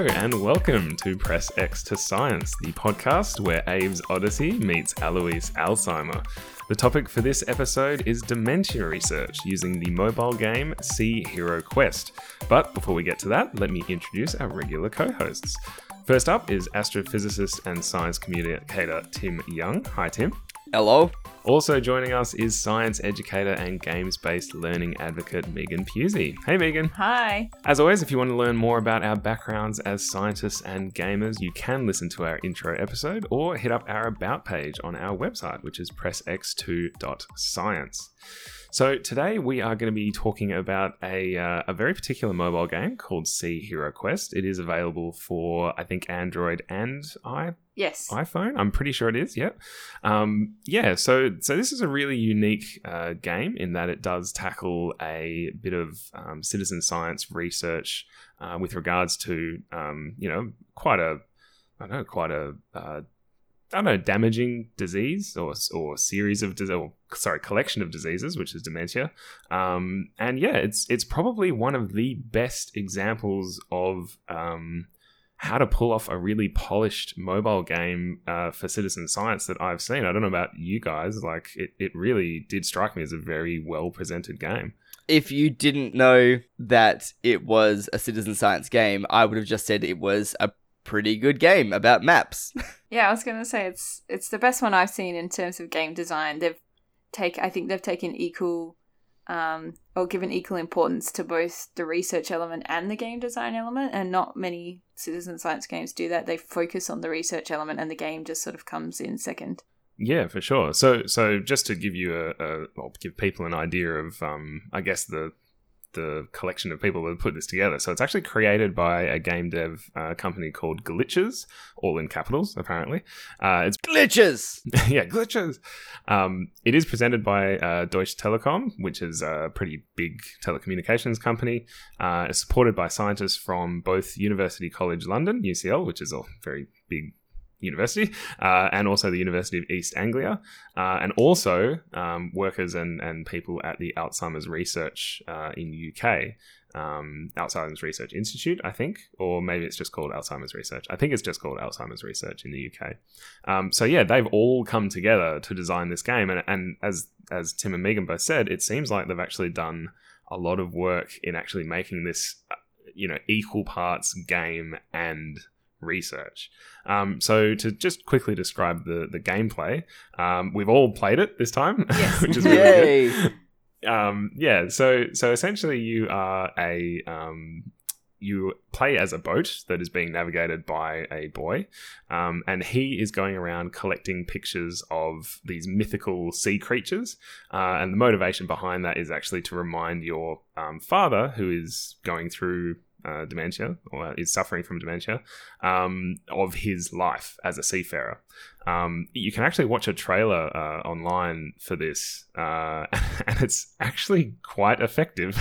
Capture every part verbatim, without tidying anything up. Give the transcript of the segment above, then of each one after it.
Hello and welcome to Press X to Science, the podcast where Abe's Odyssey meets Alois Alzheimer. The topic for this episode is dementia research using the mobile game Sea Hero Quest. But before we get to that, let me introduce our regular co-hosts. First up is astrophysicist and science communicator Tim Young. Hi, Tim. Hello. Also joining us is science educator and games-based learning advocate Megan Pusey. Hey, Megan. Hi. As always, if you want to learn more about our backgrounds as scientists and gamers, you can listen to our intro episode or hit up our About page on our website, which is press x two dot science. So today we are going to be talking about a uh, a very particular mobile game called Sea Hero Quest. It is available for, I think, Android and i Yes. iPhone. I'm pretty sure it is. Yep. Um, yeah. So so this is a really unique uh, game in that it does tackle a bit of um, citizen science research uh, with regards to um, you know quite a I don't know quite a uh, I don't know, damaging disease or or series of disease, or sorry, collection of diseases, which is dementia. Um, and yeah, it's it's probably one of the best examples of um, how to pull off a really polished mobile game uh, for citizen science that I've seen. I don't know about you guys, like it, it really did strike me as a very well presented game. If you didn't know that it was a citizen science game, I would have just said it was a pretty good game about maps. Yeah, I was going to say it's it's the best one I've seen in terms of game design. They've take I think they've taken equal um, or given equal importance to both the research element and the game design element, and not many citizen science games do that. They focus on the research element and the game just sort of comes in second. Yeah, for sure. So so just to give you a, a well, give people an idea of um, I guess the the collection of people that put this together. So it's actually created by a game dev uh, company called Glitches, all in capitals, apparently. Uh, it's Glitches! yeah, Glitches! Um, it is presented by uh, Deutsche Telekom, which is a pretty big telecommunications company. Uh, it's supported by scientists from both University College London, U C L, which is a very big university, uh, and also the University of East Anglia, uh, and also um, workers and, and people at the Alzheimer's Research uh, in U K, um, Alzheimer's Research Institute, I think, or maybe it's just called Alzheimer's Research. I think it's just called Alzheimer's Research in the U K. Um, so yeah, they've all come together to design this game, and, and as as Tim and Megan both said, it seems like they've actually done a lot of work in actually making this, you know, equal parts game and research. Um, so to just quickly describe the the gameplay, um, we've all played it this time, Yes. which is really Yay! good. Um, yeah, so so essentially you are a um, you play as a boat that is being navigated by a boy, um, and he is going around collecting pictures of these mythical sea creatures, uh, and the motivation behind that is actually to remind your um, father, who is going through Uh, dementia, or is suffering from dementia, um, of his life as a seafarer. Um, you can actually watch a trailer uh, online for this, uh, and it's actually quite effective.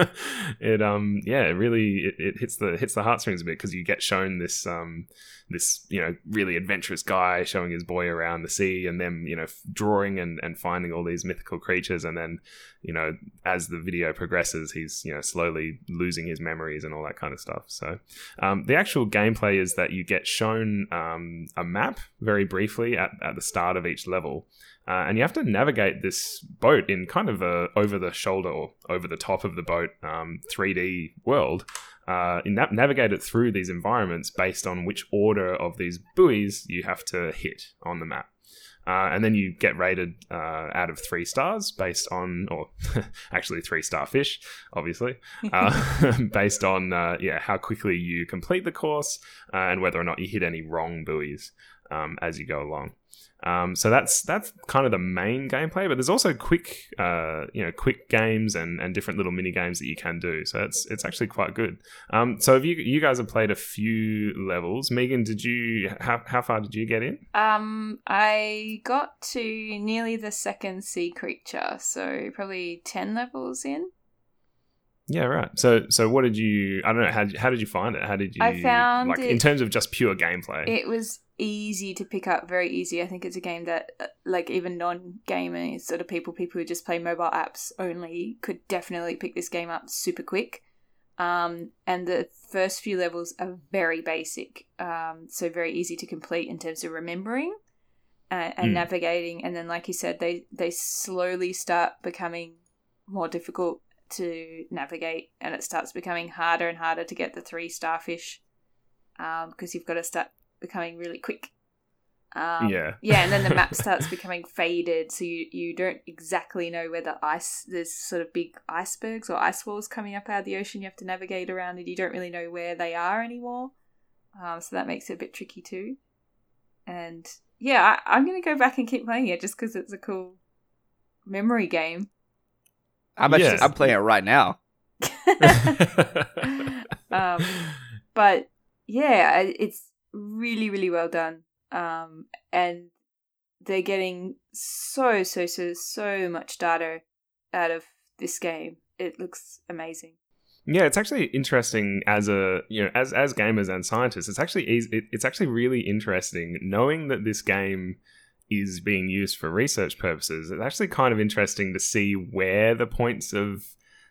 it, um, yeah, it really it, it hits the hits the heartstrings a bit, because you get shown this, um, this you know really adventurous guy showing his boy around the sea, and then you know drawing and, and finding all these mythical creatures, and then you know as the video progresses, he's you know slowly losing his memories and all that kind of stuff. So um, the actual gameplay is that you get shown um, a map very briefly at, at the start of each level, uh, and you have to navigate this boat in kind of a over the shoulder or over the top of the boat um, three D world. Uh, in that, navigate it through these environments based on which order of these buoys you have to hit on the map. Uh, and then you get rated uh, out of three stars based on, or actually three starfish, obviously, uh, based on uh, yeah how quickly you complete the course uh, and whether or not you hit any wrong buoys um, as you go along. Um, so that's that's kind of the main gameplay, but there's also quick, uh, you know, quick games and, and different little mini games that you can do. So it's it's actually quite good. Um, so have you you guys have played a few levels? Megan, did you how how far did you get in? Um, I got to nearly the second sea creature, so probably ten levels in. Yeah, right. So, so what did you? I don't know. How how did you find it? How did you? I found like it, in terms of just pure gameplay. It was easy to pick up, very easy. I think it's a game that, uh, like, even non-gamers, sort of people, people who just play mobile apps only, could definitely pick this game up super quick. Um, and the first few levels are very basic, um, so very easy to complete in terms of remembering and, and Mm. navigating. And then, like you said, they, they slowly start becoming more difficult to navigate, and it starts becoming harder and harder to get the three starfish um, because you've got to start becoming really quick. Um, Yeah. yeah, and then the map starts becoming faded, so you, you don't exactly know where the ice, there's sort of big icebergs or ice walls coming up out of the ocean you have to navigate around, and you don't really know where they are anymore. Um, so that makes it a bit tricky too. And yeah, I, I'm going to go back and keep playing it just because it's a cool memory game. I'm actually Yeah. I'm playing it right now. um, but yeah, I- it's really, really well done. Um, and they're getting so, so, so, so much data out of this game. It looks amazing. Yeah, it's actually interesting as a you know as as gamers and scientists. It's actually easy, it, it's actually really interesting knowing that this game is being used for research purposes. It's actually kind of interesting to see where the points of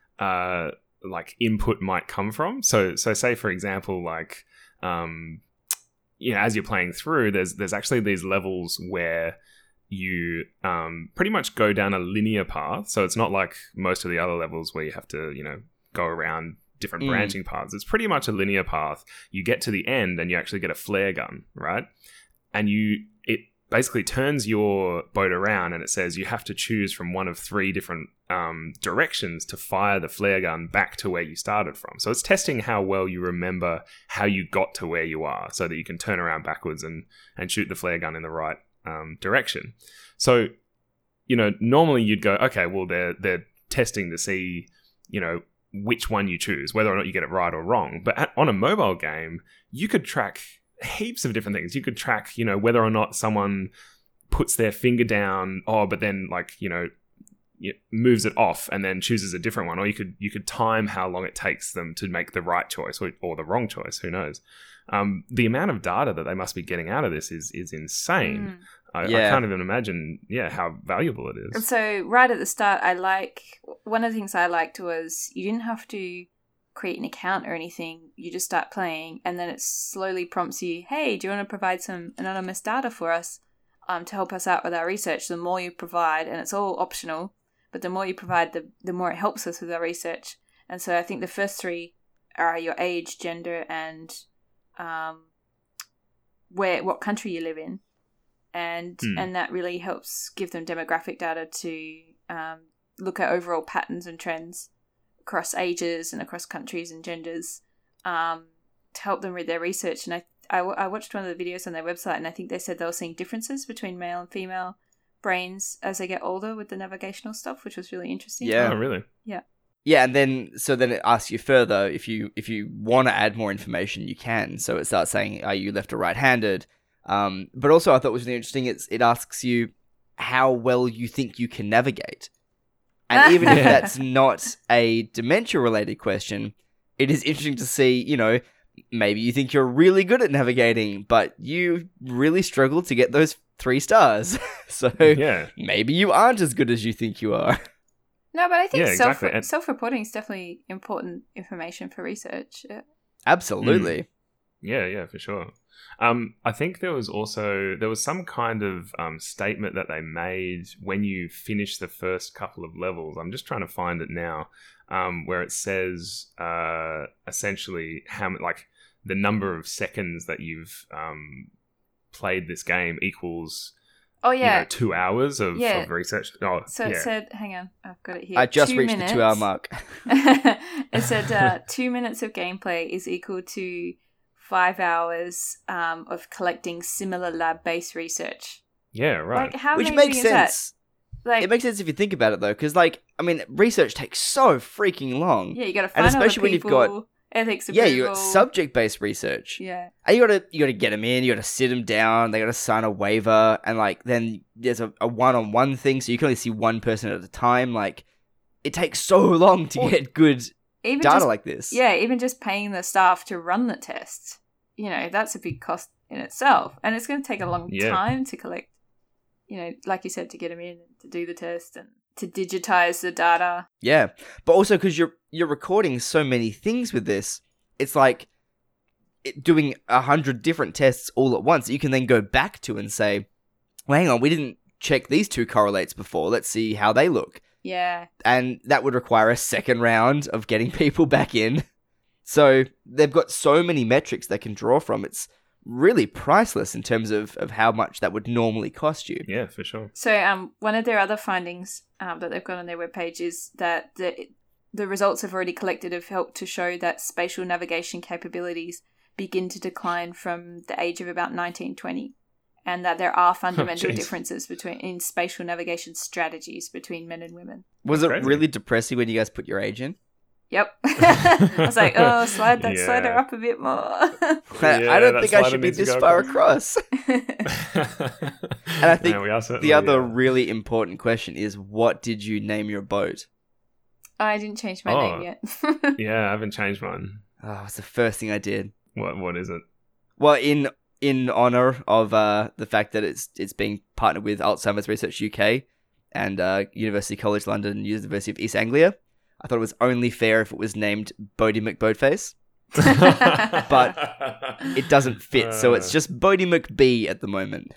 uh like input might come from. So so say for example, like um you know, as you're playing through, there's there's actually these levels where you um pretty much go down a linear path. So it's not like most of the other levels where you have to, you know, go around different Mm. branching paths. It's pretty much a linear path. You get to the end and you actually get a flare gun, right? And you it basically turns your boat around and it says you have to choose from one of three different um, directions to fire the flare gun back to where you started from. So it's testing how well you remember how you got to where you are so that you can turn around backwards and, and shoot the flare gun in the right um, direction. So, you know, normally you'd go, okay, well, they're, they're testing to see, you know, which one you choose, whether or not you get it right or wrong. But at, on a mobile game, you could track heaps of different things. You could track, you know, whether or not someone puts their finger down, oh, but then like, you know, moves it off and then chooses a different one. Or you could you could time how long it takes them to make the right choice or, or the wrong choice. Who knows? Um, the amount of data that they must be getting out of this is is insane. Mm. I, Yeah. I can't even imagine, yeah, how valuable it And is. so right at the start, I like, one of the things I liked was you didn't have to create an account or anything. You just start playing and then it slowly prompts you, hey, do you want to provide some anonymous data for us um, to help us out with our research? The more you provide, and it's all optional, but the more you provide, the, the more it helps us with our research. And so I think the first three are your age, gender, and um, where what country you live in. And Hmm. and that really helps give them demographic data to um, look at overall patterns and trends across ages and across countries and genders um, to help them with their research. And I, I, I watched one of the videos on their website, and I think they said they were seeing differences between male and female brains as they get older with the navigational stuff, which was really interesting. Yeah. Oh, really? Yeah, and then so then it asks you further if you if you want to add more information, you can. So it starts saying, are you left or right-handed? Um, but also, I thought was really interesting. It's it asks you how well you think you can navigate, and even if Yeah. that's not a dementia-related question, it is interesting to see. You know, maybe you think you're really good at navigating, but you really struggle to get those three stars. So Yeah. maybe you aren't as good as you think you are. No, but I think Yeah, self exactly. And- self-reporting is definitely important information for research. Yeah. Absolutely. Yeah, yeah, for sure. Um, I think there was also there was some kind of um, statement that they made when you finish the first couple of levels. I'm just trying to find it now, um, where it says uh, essentially how mu- like the number of seconds that you've um, played this game equals Oh you yeah. know, two hours of, Yeah. of research. Oh, So it yeah. said, hang on, I've got it here. I just two reached minutes. the two-hour mark. It said uh, two minutes of gameplay is equal to five hours um, of collecting similar lab-based research. yeah, right. Like, how Which amazing makes is sense. that? Like, It makes sense if you think about it, though, because, like, I mean, research takes so freaking long. yeah, you got to and find other especially when you've people, got- ethics Yeah, approval. you got subject-based research. Yeah, And you gotta you gotta get them in, you gotta sit them down, they gotta sign a waiver, and, like, then there's a, a one-on-one thing, so you can only see one person at a time. Like, it takes so long to Well, get good even data just, like this. yeah, even just paying the staff to run the test, you know, that's a big cost in itself, and it's going to take a long Yeah. time to collect. You know, like you said, to get them in, to do the test, and to digitize the data. Yeah, but also because you're you're recording so many things with this, it's like it, doing a hundred different tests all at once. You can then go back to and say, well, hang on, we didn't check these two correlates before. Let's see how they look. Yeah. And that would require a second round of getting people back in. So they've got so many metrics they can draw from. It's really priceless in terms of, of how much that would normally cost you. Yeah, for sure. So um, one of their other findings um, that they've got on their webpage is that the, the results have already collected have helped to show that spatial navigation capabilities begin to decline from the age of about nineteen twenty, and that there are fundamental Oh, differences between in spatial navigation strategies between men and women. Was it Crazy. really depressing when you guys put your age in? Yep. I was like, oh, slide that Yeah. slider up a bit more. I Yeah, don't that think I slider should be needs to this go far across. across. And I think Yeah, we are certainly, the other uh, really important question is, what did you name your boat? I didn't change my Oh. name yet. yeah, I haven't changed mine. Oh, it's the first thing I did. What What is it? Well, in in honor of uh, the fact that it's it's being partnered with Alzheimer's Research U K and uh, University College London and University of East Anglia, I thought it was only fair if it was named Bodie McBoatface. But It doesn't fit, so it's just Bodie McB at the moment.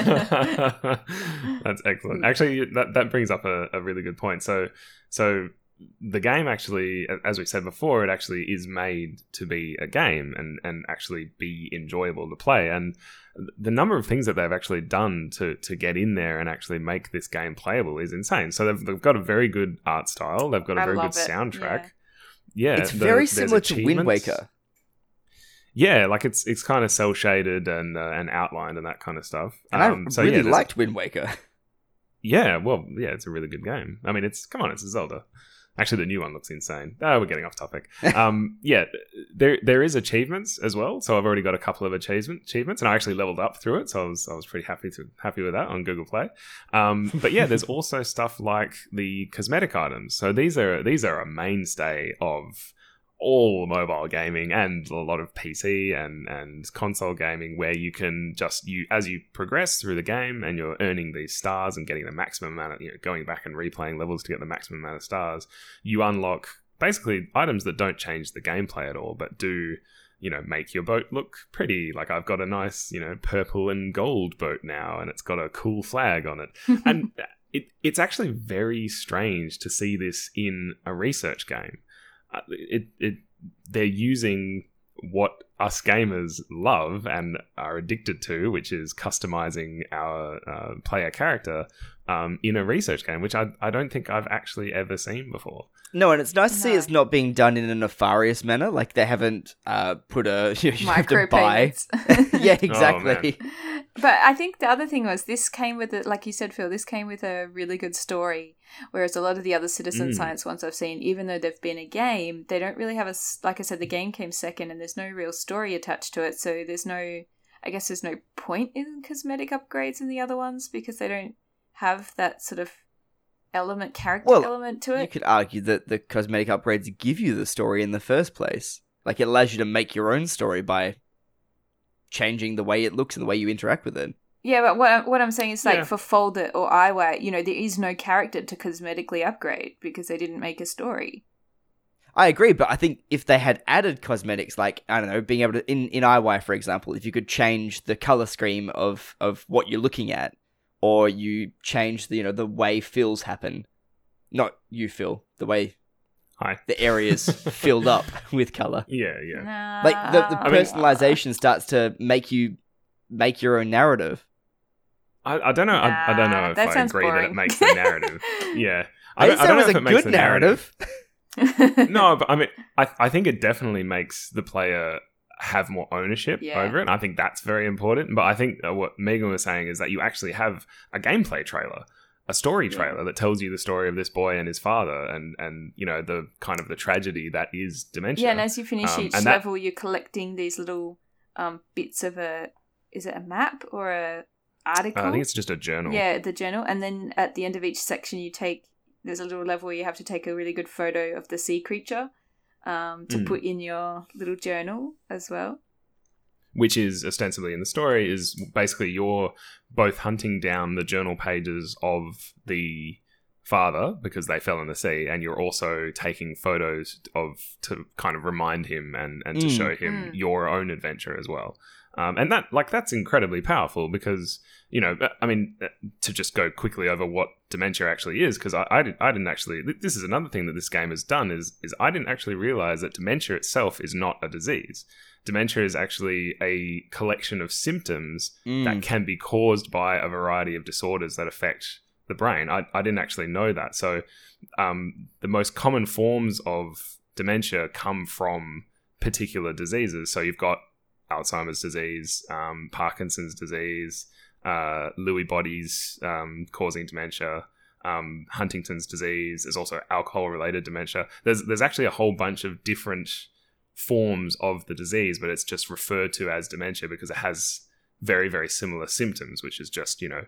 That's excellent. Actually, that, that brings up a, a really good point. So, so the game actually, as we said before, it actually is made to be a game and, and actually be enjoyable to play. And the number of things that they've actually done to, to get in there and actually make this game playable is insane. So they've, they've got a very good art style. They've got a I very love good it, soundtrack. Yeah, It's the- very there's similar to Wind achievements. Waker. Yeah, like it's it's kind of cel shaded and uh, and outlined and that kind of stuff. And Um, I so really yeah, there's- liked Wind Waker. Yeah, well, yeah, it's a really good game. I mean, it's come on, it's a Zelda. Actually, the new one looks insane. Oh, we're getting off topic. Um, yeah, there there is achievements as well. So I've already got a couple of achievement achievements, and I actually leveled up through it. So I was I was pretty happy to happy with that on Google Play. Um, but yeah, there's also stuff like the cosmetic items. So these are these are a mainstay of all mobile gaming and a lot of P C and, and console gaming, where you can just, you as you progress through the game and you're earning these stars and getting the maximum amount of, you know, going back and replaying levels to get the maximum amount of stars, you unlock basically items that don't change the gameplay at all, but do, you know, make your boat look pretty. Like I've got a nice, you know, purple and gold boat now, and it's got a cool flag on it. And it, it's actually very strange to see this in a research game. Uh, it it they're using what us gamers love and are addicted to, which is customizing our uh, player character um, in a research game, which I I don't think I've actually ever seen before. No, and it's nice to see No. it's not being done in a nefarious manner. Like they haven't uh, put a you, know, you have to buy. Micropayments. Yeah, exactly. But I think the other thing was this came with it, like you said, Phil. This came with a really good story, whereas a lot of the other citizen Mm. science ones I've seen, even though they've been a game, they don't really have a. s- Like I said, the game came second, and there's no real story attached to it. So there's no, I guess, there's no point in cosmetic upgrades in the other ones because they don't have that sort of element, character Well, element to You it. could argue that the cosmetic upgrades give you the story in the first place. Like it allows you to make your own story by changing the way it looks and the way you interact with it. Yeah, but what I'm, what I'm saying is like Yeah. for Foldit or iWare, you know, there is no character to cosmetically upgrade because they didn't make a story. I agree, but I think if they had added cosmetics, like, I don't know, being able to, in, in I Y, for example, if you could change the color scheme of, of what you're looking at, or you change the, you know, the way fills happen, not you fill, the way Hi. the areas filled up with color. Yeah, yeah. Nah. Like, the, the I mean- personalization starts to make you make your own narrative. I, I don't know. I, I don't know Nah, if that I sounds agree that boring. it makes the narrative. Yeah, I, don't- didn't say don't it was know if a it makes good the narrative. No, but I mean, I I think it definitely makes the player have more ownership Yeah. over it. And I think that's very important. But I think uh, what Megan was saying is that you actually have a gameplay trailer, a story Yeah. trailer that tells you the story of this boy and his father, and and you know the kind of the tragedy that is dementia. Yeah, and as you finish Um, each and that- level, you're collecting these little um, bits of a. Is it a map or a article? Uh, I think it's just a journal. Yeah, the journal, and then at the end of each section, you take. There's a little level where you have to take a really good photo of the sea creature um, to Mm. put in your little journal as well. Which is ostensibly in the story is basically you're both hunting down the journal pages of the father because they fell in the sea, and you're also taking photos of to kind of remind him and, and to Mm. show him Mm. your own adventure as well. Um, and that like that's incredibly powerful because, you know, I mean, to just go quickly over what dementia actually is, because I, I, did, I didn't actually, this is another thing that this game has done is, is I didn't actually realize that dementia itself is not a disease. Dementia is actually a collection of symptoms Mm. that can be caused by a variety of disorders that affect the brain. I, I didn't actually know that. So um, the most common forms of dementia come from particular diseases. So you've got Alzheimer's disease, um, Parkinson's disease, uh, Lewy bodies um, causing dementia, um, Huntington's disease. There's also alcohol-related dementia. There's there's actually a whole bunch of different forms of the disease, but it's just referred to as dementia because it has very, very similar symptoms, which is just, you know,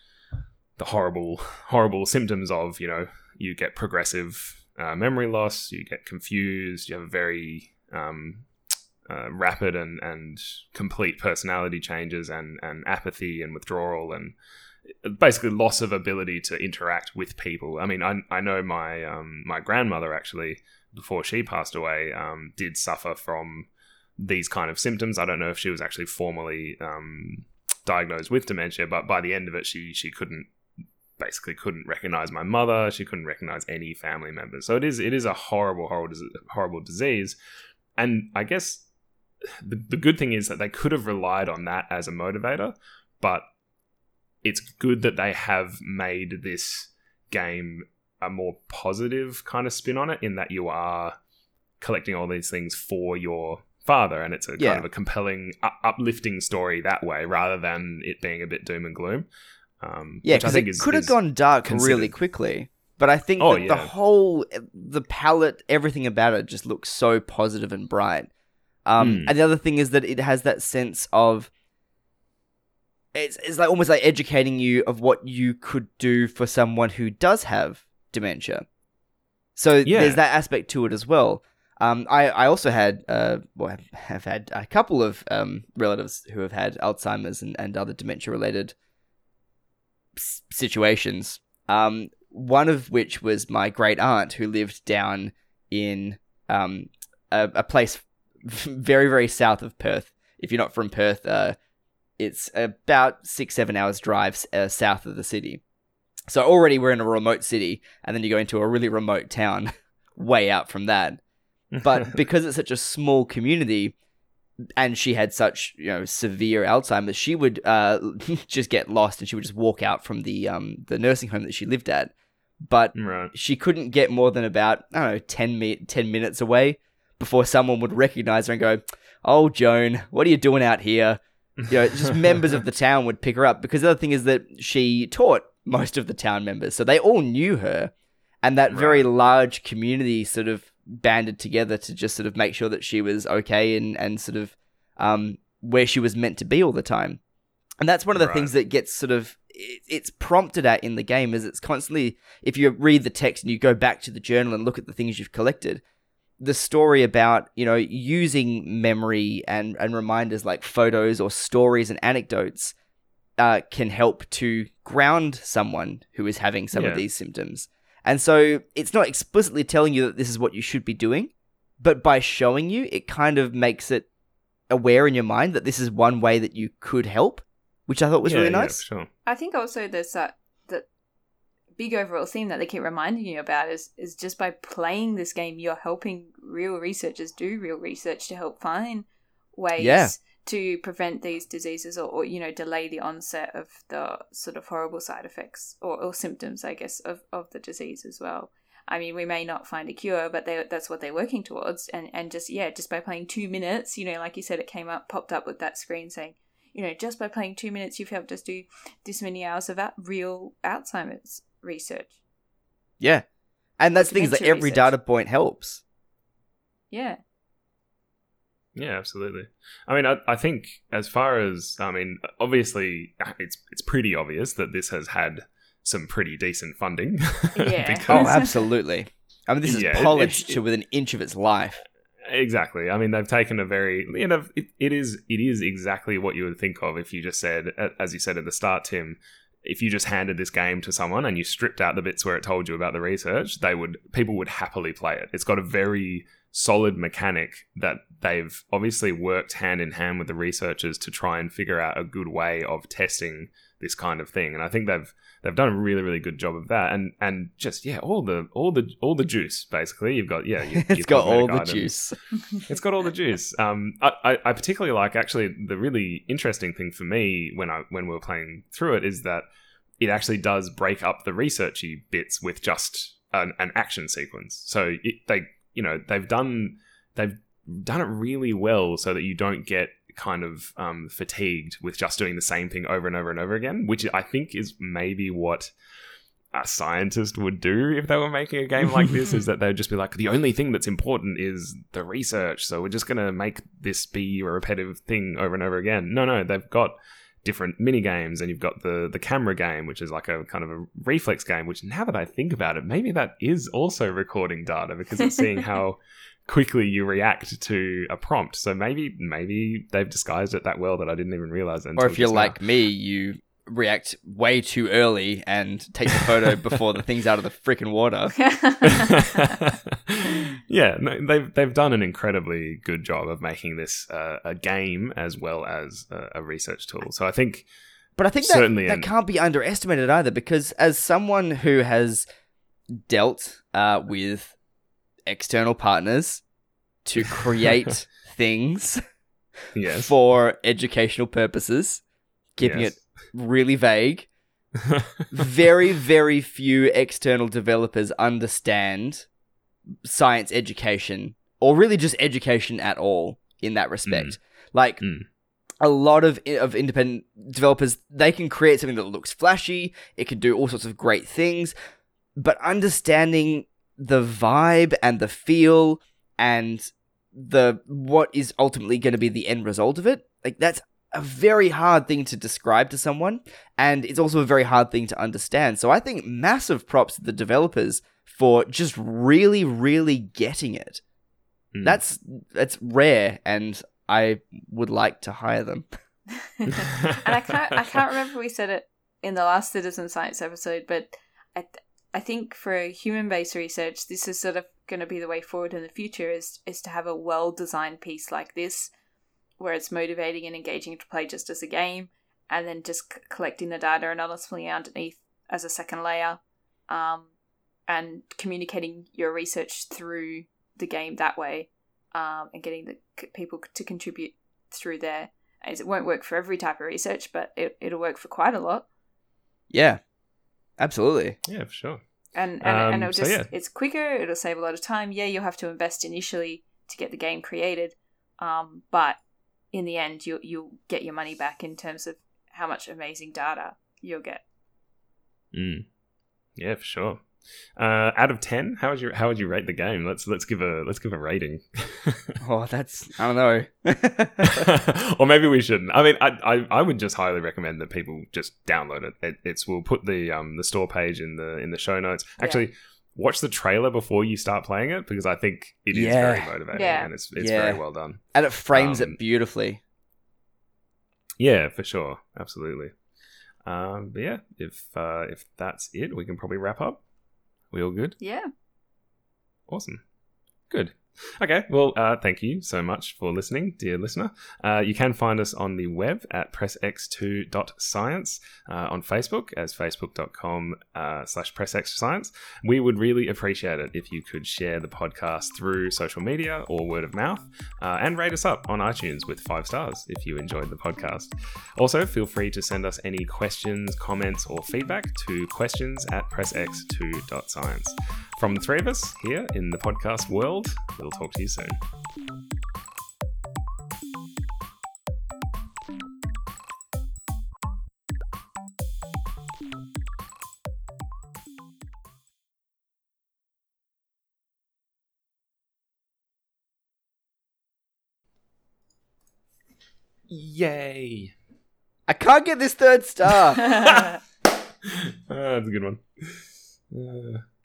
the horrible, horrible symptoms of, you know, you get progressive uh, memory loss, you get confused, you have a very um, uh, rapid and, and complete personality changes and, and apathy and withdrawal and basically loss of ability to interact with people. I mean, I, I know my um, my grandmother actually, before she passed away, um, did suffer from these kind of symptoms. I don't know if she was actually formally um, diagnosed with dementia, but by the end of it, she she couldn't basically couldn't recognize my mother. She couldn't recognize any family members. So it is it is a horrible, horrible, horrible disease. And I guess the, the good thing is that they could have relied on that as a motivator, but it's good that they have made this game a more positive kind of spin on it, in that you are collecting all these things for your father, and it's a Yeah. kind of a compelling, up- uplifting story that way, rather than it being a bit doom and gloom. Um, Yeah, which I because think it is, could have is gone dark considered. really quickly. But I think Oh, that the yeah. whole, the palette, everything about it just looks so positive and bright. Um, Mm. And the other thing is that it has that sense of, it's, it's like almost like educating you of what you could do for someone who does have dementia. So Yeah. there's that aspect to it as well. Um, I, I also had, uh, well, have had a couple of um, relatives who have had Alzheimer's and, and other dementia-related s- situations. Um, one of which was my great aunt, who lived down in um, a, a place very, very south of Perth. If you're not from Perth, uh, it's about six, seven hours drive uh, south of the city. So already we're in a remote city, and then you go into a really remote town way out from that. But because it's such a small community, and she had such, you know, severe Alzheimer's, she would uh, just get lost, and she would just walk out from the um, the nursing home that she lived at. But Right. she couldn't get more than about, I don't know, ten, mi- ten minutes away before someone would recognize her and go, "Oh, Joan, what are you doing out here?" You know, just members of the town would pick her up, because the other thing is that she taught most of the town members, so they all knew her, and that very Right. large community sort of banded together to just sort of make sure that she was okay and, and sort of um, where she was meant to be all the time. And that's one of the Right. things that gets sort of, it, it's prompted at in the game, is it's constantly, if you read the text and you go back to the journal and look at the things you've collected, the story about, you know, using memory and, and reminders like photos or stories and anecdotes uh, can help to ground someone who is having some Yeah. of these symptoms. And so it's not explicitly telling you that this is what you should be doing, but by showing you, it kind of makes it aware in your mind that this is one way that you could help, which I thought was Yeah, really yeah, nice. for sure. I think also there's that that big overall theme that they keep reminding you about is is just by playing this game, you're helping real researchers do real research to help find ways Yeah. to prevent these diseases, or, or you know delay the onset of the sort of horrible side effects or, or symptoms, I guess, of, of the disease as well. I mean, we may not find a cure, but they, that's what they're working towards. And, and just, yeah, just by playing two minutes, you know, like you said, it came up, popped up with that screen saying, you know, just by playing two minutes, you've helped us do this many hours of out- real Alzheimer's research. Yeah. And that's the thing, is that Dementia every research. data point helps. Yeah. Yeah, absolutely. I mean, I, I think as far as, I mean, obviously it's it's pretty obvious that this has had some pretty decent funding. Yeah. Oh, absolutely. I mean, this is Yeah, it- polished it's- to within an inch of its life. Exactly. I mean, they've taken a very, you know, it, it is it is exactly what you would think of if you just said, as you said at the start, Tim, if you just handed this game to someone and you stripped out the bits where it told you about the research, they would people would happily play it. It's got a very solid mechanic that they've obviously worked hand in hand with the researchers to try and figure out a good way of testing this kind of thing. And I think they've they've done a really, really good job of that. And and just yeah, all the all the all the juice basically. You've got yeah, you, it's got all the juice. It's got all the juice. Um, I, I I particularly like actually the really interesting thing for me when I when we were playing through it is that it actually does break up the researchy bits with just an, an action sequence. So it, they you know they've done they've done it really well so that you don't get kind of um, fatigued with just doing the same thing over and over and over again, which I think is maybe what a scientist would do if they were making a game like this, is that they'd just be like, the only thing that's important is the research, so we're just going to make this be a repetitive thing over and over again. No, no, they've got different mini games, and you've got the the camera game, which is like a kind of a reflex game, which now that I think about it, maybe that is also recording data because it's seeing how quickly you react to a prompt. So maybe maybe they've disguised it that well that I didn't even realize it. Or if you're like me, you react way too early and take the photo before the thing's out of the freaking water. Yeah, no, they've they've done an incredibly good job of making this uh, a game as well as a, a research tool. So I think, but I think that, certainly that an- can't be underestimated either, because as someone who has dealt uh, with external partners to create things yes. for educational purposes, keeping Yes. it really vague, very, very few external developers understand science education, or really just education at all in that respect. Mm. Like, Mm. a lot of of independent developers, they can create something that looks flashy, it can do all sorts of great things, but understanding the vibe and the feel and the what is ultimately going to be the end result of it, like, that's a very hard thing to describe to someone, and it's also a very hard thing to understand. So I think massive props to the developers for just really, really getting it. Mm. That's that's rare, and I would like to hire them. And I can't I can't remember if we said it in the last Citizen Science episode, but I th- I think for human-based research, this is sort of going to be the way forward in the future, is is to have a well-designed piece like this, where it's motivating and engaging to play just as a game, and then just c- collecting the data anonymously underneath as a second layer, um, and communicating your research through the game that way, um, and getting the c- people to contribute through there. As it won't work for every type of research, but it, it'll work for quite a lot. Yeah, absolutely. Yeah, for sure. And and, Um, and it'll so just yeah. it's quicker, it'll save a lot of time. Yeah, you'll have to invest initially to get the game created, um, but in the end you'll you'll get your money back in terms of how much amazing data you'll get. Mm. Yeah, for sure. Uh, out of ten, how would you how would you rate the game? Let's let's give a let's give a rating. Oh, that's, I don't know. Or maybe we shouldn't. I mean, I, I I would just highly recommend that people just download it. it it's we'll put the um the store page in the in the show notes. Actually, watch the trailer before you start playing it, because I think it is Yeah. very motivating Yeah. and it's it's Yeah. very well done. And it frames Um, it beautifully. Yeah, for sure, absolutely. Um, but yeah, if uh, if that's it, we can probably wrap up. We all good? Yeah. Awesome. Good. Okay, well, uh, thank you so much for listening, dear listener. Uh, you can find us on the web at press x two dot science, uh, on Facebook as facebook.com uh, slash pressxscience. We would really appreciate it if you could share the podcast through social media or word of mouth, uh, and rate us up on iTunes with five stars if you enjoyed the podcast. Also, feel free to send us any questions, comments, or feedback to questions at press x two dot science. From the three of us here in the podcast world, we'll talk to you soon. Yay! I can't get this third star. Ah, that's a good one. Uh...